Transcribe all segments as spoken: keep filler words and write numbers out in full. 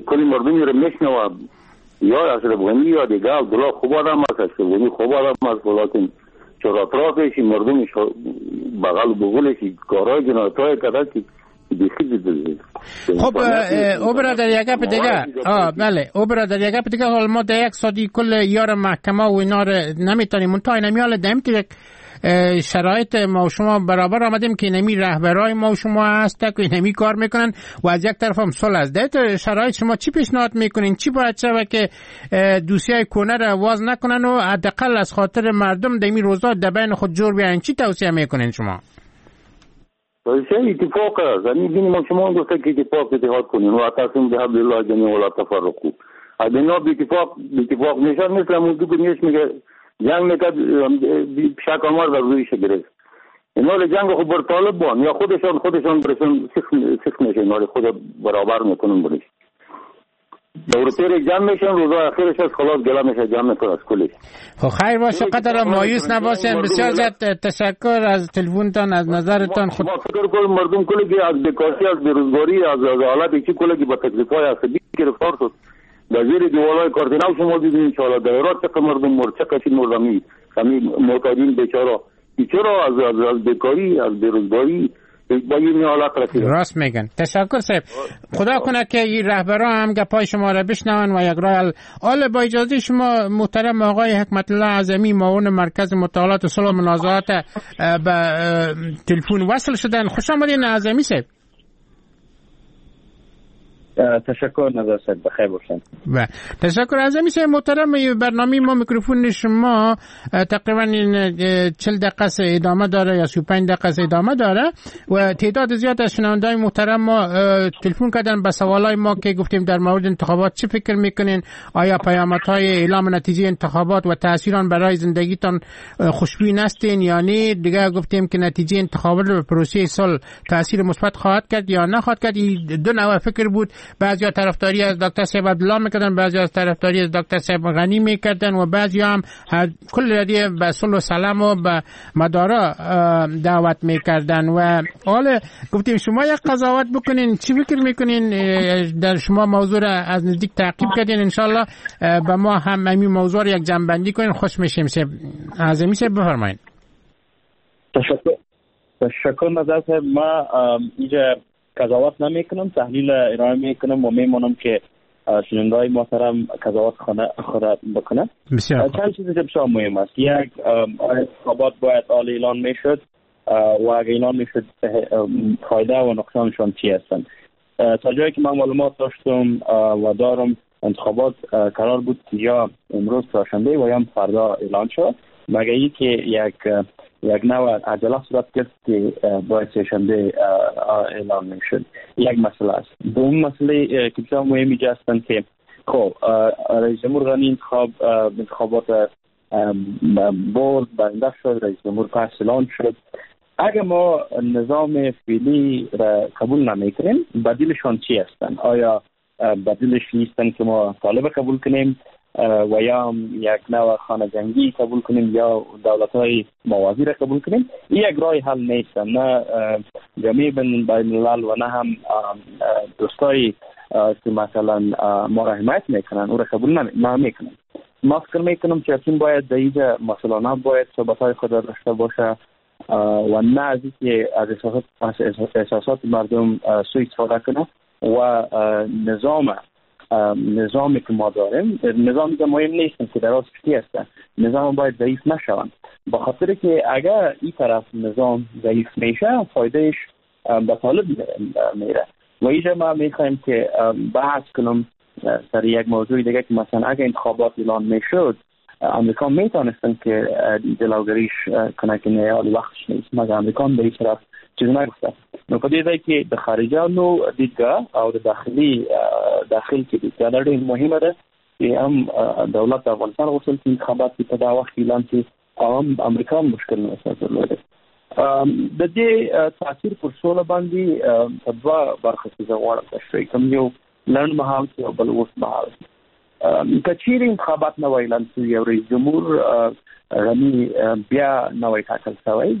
کلی مردمی رو میشنوه یا اشرف غنی یا دیگه عبدالله خوب آدم است، اشرف غنی خوب آدم است، ولیکن چرا اطرافش مردمش بغل بغلش کارهای جنایت‌های کرده که خب او برادر یک گپ دیگه آه بله او برادر یک گپ دیگه حالا ما در یک سادی کل یار محکمه و اینا رو نمیتونیم منتها نمیاله دیم که یک شرایط ما و شما برابر آمدیم که نمی رهبرای ما و شما هست که نمی کار میکنن و از یک طرف هم صلح است. در شرایط شما چی پیشنهاد میکنین؟ چی باید شود که دوسیای کونه را واز نکنن و حداقل از خاطر مردم در این روزا در بین خود جور بیاین؟ چی توصیه میکنین شما؟ توصیه اتفاق است. یعنی ببینیم شما دوستا که اتفاق اتحاد کنین و اعتصام بحبل الله جميعا ولا تفرقوا. اگه نه اتفاق اتفاق نشه مثل موضوع که میش میگه جنگ میکرد شک آمار در رویش گرفت. اینا جنگ خود بر طالبان یا خودشان خودشان برشون سخت میشه، اینا خود برابر میکنن برش. دورتر جمع میشن روزا اخیرش از خلاص گلا میشه جمع میکنه از کلی. خب خیر باشه، قدر مایوس نباشین. بسیار زیاد تشکر از تلفنتان، از نظرتان. خود ما فکر کنم مردم کلی که از بیکاری از بیروزگاری از حالت چی کلی که با تکلیفای عصبی گرفتار شد در زیر دیوالای کارتناو شما دیدین ان شاء الله دایرات چه مردم مرد چه کسی مردمی همین معتادین بیچاره چرا از از بیکاری از بیروزگاری با این حالت رسید. راست میگن. تشکر صاحب. خدا کنه که این رهبران هم گپای شما را بشنون و یک راه حل. با اجازه شما محترم آقای حکمت الله اعظمی معاون مرکز مطالعات صلح و منازعات به تلفن وصل شدن. خوش آمدین اعظمی صاحب. تشکر نظر صاحب، بخیر باشین. و تشکر از امی صاحب محترم. برنامه ما میکروفون شما تقریبا چهل دقیقه ادامه داره یا سی و پنج دقیقه ادامه داره و تعداد زیاد از شنونده‌های محترم ما تلفن کردن به سوالای ما که گفتیم در مورد انتخابات چه فکر میکنین، آیا پیامدهای اعلام نتیجه انتخابات و تاثیر آن برای زندگیتان خوشبین هستین یا نه. دیگه گفتیم که نتیجه انتخابات به پروسه صلح تاثیر مثبت خواهد کرد یا نخواهد کرد. دو نوع فکر بود. بعضی طرفداری از دکتر صاحب عبدالله میکردن، بعضی از طرفداری از دکتر صاحب غنی میکردن و بعضی هم کل ردیه به صلح و سلام و به مدارا دعوت میکردن. و حالا گفتیم شما یک قضاوت بکنین، چی فکر میکنین؟ در شما موضوع را از نزدیک تعقیب کردین، انشالله به ما هم همین موضوع را یک جنبندی کنین. خوش میشیم. صاحب اعظمی صاحب بفرمایید. تشکر تشکر نظر صاحب. ما اینجا قضاوت نمیکنم، تحلیل ارائه میکنم و میمونم که شنونده‌های محترم قضاوت خود بکنه. چند چیزی که بسیار مهم است. یک، انتخابات باید حال اعلان میشد و اگر اعلان میشد فایده و نقصانشان چی هستند. تا جایی که من معلومات داشتم و دارم انتخابات قرار بود یا امروز چهارشنبه و یا فردا اعلان شد، مگر اینکه یک یک نوع عجله صورت گرفت که باید سه‌شنبه اعلان میشد. یک مسئله است. دوم مسئله که بسیار مهم اینجا هستند که خب رئیس جمهور غنی انتخاب انتخابات برد بنده شد، رئیس جمهور پس اعلان شد. اگر ما نظام فعلی را قبول نمیکنیم بدیلشان چی هستند؟ آیا بدیلش نیستن که ما طالب قبول کنیم و یا یک نوع خانه جنگی قبول کنیم یا دولت‌های موازی را قبول کنیم؟ این یک راه حل نیست. نه جامعه بین الملل و نه هم دوستای که مثلا ما را حمایت میکنن او را قبول نمیکنن. ما فکر میکنم که اصلا باید در اینجا مسئولانه باید صحبت‌های خود را داشته باشه و نه از اینکه از احساسات, احساسات مردم سوء استفاده کنه و نظام نظامی که ما داریم نظامی که مهم نیست که دراز کشتی هستن، نظام باید ضعیف نشوند، با خاطر که اگر این طرف نظام ضعیف میشه فایدهش به طالب میره. و اینجا ما میخوایم که بحث کنم سر یک موضوع دیگه که مثلا اگر انتخابات اعلان میشد امریکا میتونستن که جلوگیریش کنه که نه حال وقتش نیست، مگر امریکا به این طرف چیز نگفته. نکته اینه که در خارجه نو دیدگاه او در داخلی داخل که دیدگاه در این مهمه ده که هم دولت افغانستان وصل که انتخابات که تا وقت اعلان که هم امریکا مشکل نیست داره. د دې تاثیر پر سوله باندې په دوه برخو کې غواړم تشریح کوم. یو لنډ مهال او بل اوس مهال. که چیرې انتخابات نه وای اعلان شوي او رئیس جمهور غني بیا نه وای ټاکل شوی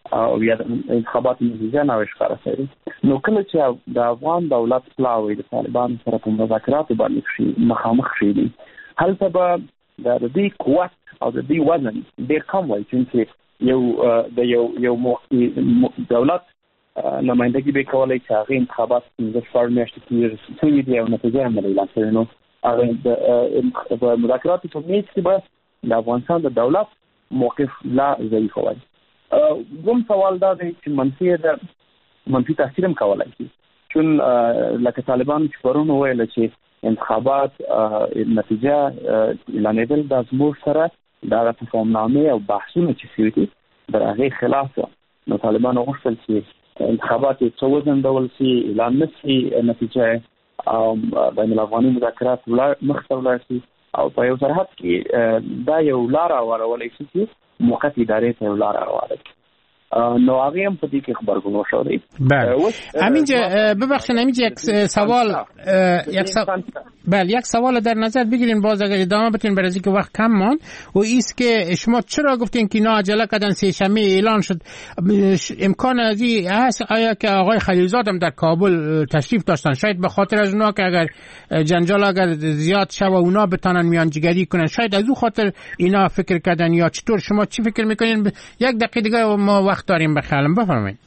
او یا انتخابات نتیجه نوښ کارته نو کله چې د افغان دولت پلاوی د طالبان سره په مذاکرات باندې شي مخامخ شي هلته به د دې قوت او د دې وزن ډېر کم وي چې یو د یو یو دولت نمائندگی به کولای چې هغه انتخابات د فار میاشتې کې رسېږي دی او نتیجه هم اعلان کړي نو هغه د مذاکراتو په میز کې به د افغانستان د دولت موقف لا ضعیف وي. کوم سوال دا دی چې منفي د منفي تاثیر هم کولای شي چون لکه طالبان چې پرون ویل چې انتخابات نتیجه اعلانېدل د زموږ سره دا تفاهمنامه او بحثونه چې شوي دي د هغې خلاف نو طالبان غوښتل چې انتخابات څو وځنډول شي اعلان نشي نتیجه او بین الافغاني مذاکرات مخته ولاړ شي او په یو سرحد کې دا یو لار اورولای شي چې موقت ادارې ته لار اورولای نو هغه هم په دې کې خبرګون وشو دی. بله همینجا ببخشید همینجا یک سوال یک سوال بله یک سوال در نظر بگیرین باز اگر ادامه بتین برای که وقت کم ماند و ایست که شما چرا گفتین که اینا عجله کردن سه شنبه اعلان شد امکان ازی هست آیا که آقای خلیلزاد هم در کابل تشریف داشتن شاید به خاطر از اونا که اگر جنجال اگر زیاد شه و اونا بتانن میانجیگری کنن شاید از او خاطر اینا فکر کردن یا چطور شما چی فکر میکنین؟ یک دقیقه دیگه ما وقت داریم بخیالم بفرمایید.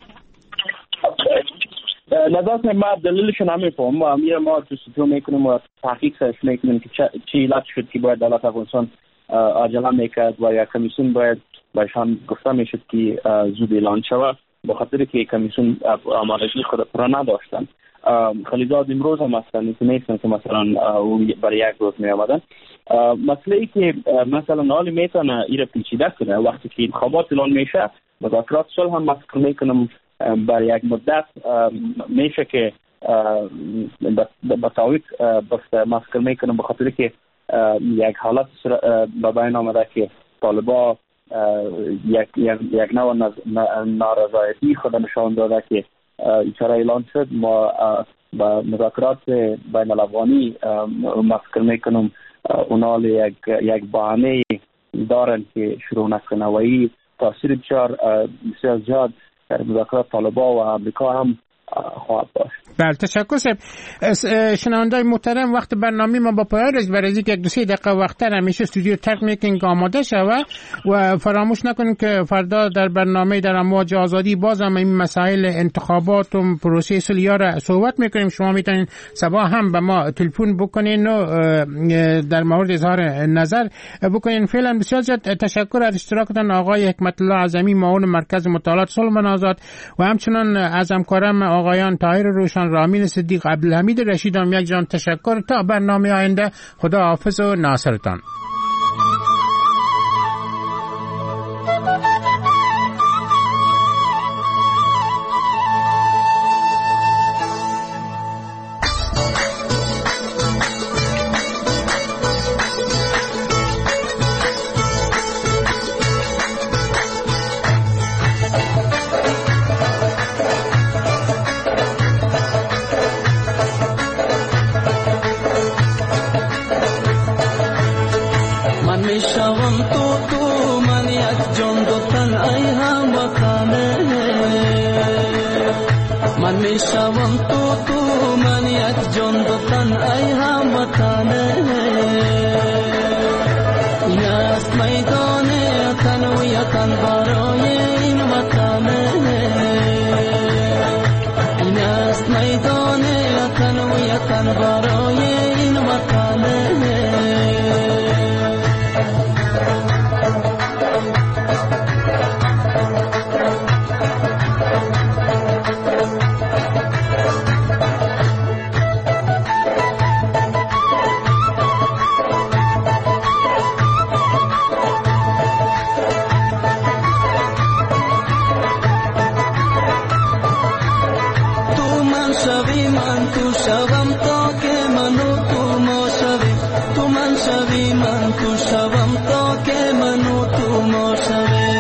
نظرت ما دلیلشون هم میفهم ما امیر ما جستجو میکنیم و تحقیق سرش میکنیم که چی علت شد که باید دولت افغانستان عجله میکرد و یا کمیسیون باید بهشان گفته میشد که زود اعلان شود به خاطر که کمیسیون آمادگی خود را نداشتن. خلیلزاد امروز هم هستن که نیستن که مثلا برای یک روز می آمدن. مسئله ای که مثلا نالی میتونه ایره پیچیده کنه وقتی که انتخابات اعلان میشه مذاکرات صلح هم مسکر میکنم برای یک مدت میشه که با تعویق مسکر میکنم به خاطر که یک حالت به بین آمده که طالبا یک یک نوع نارضایتی خود نشان داده که اشاره اعلان شد ما با مذاکرات بین الافغانی مسکر میکنم اونا یک یک بهانه دارن که شروع نکنه و این تاثیر بسیار بسیار زیاد در مذاکرات طالبا و امریکا هم خواهد داشت. بله تشکر صاحب. شنوندای محترم وقت برنامه ما با پایان رسید برای اینکه یک دو سه دقیقه وقتتر همیشه استودیو تک میکینگ آماده شود و فراموش نکنید که فردا در برنامه در امواج آزادی باز هم این مسائل انتخابات و پروسه صلح را صحبت میکنیم. شما میتونید صبح هم به ما تلفن بکنین و در مورد اظهار نظر بکنین. فعلا بسیار زیاد تشکر از اشتراکتان آقای حکمت الله اعظمی معاون مرکز مطالعات صلح آزاد و همچنان از همکارم آقایان طاهر روشن رامین صدیق عبدالحمید رشید هم یک جان تشکر. تا برنامه آینده خدا حافظ و ناصرتان. شوم تو تو من یک جان دو تن ای هموطنه این است میدان تنویتن برای این وطنه این است میدان تنویتن برای این وطنه شوم تا که منو تو ما شوی تو من شوی من تو شوم تا که منو تو ما شوی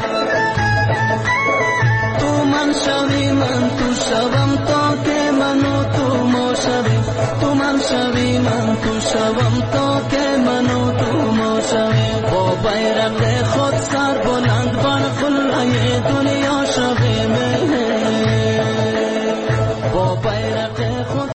تو من شوی من تو شوم تا که منو تو ما شوی تو من شوی من تو شوم تا که منو تو ما شوی با بیرق خود سر بلند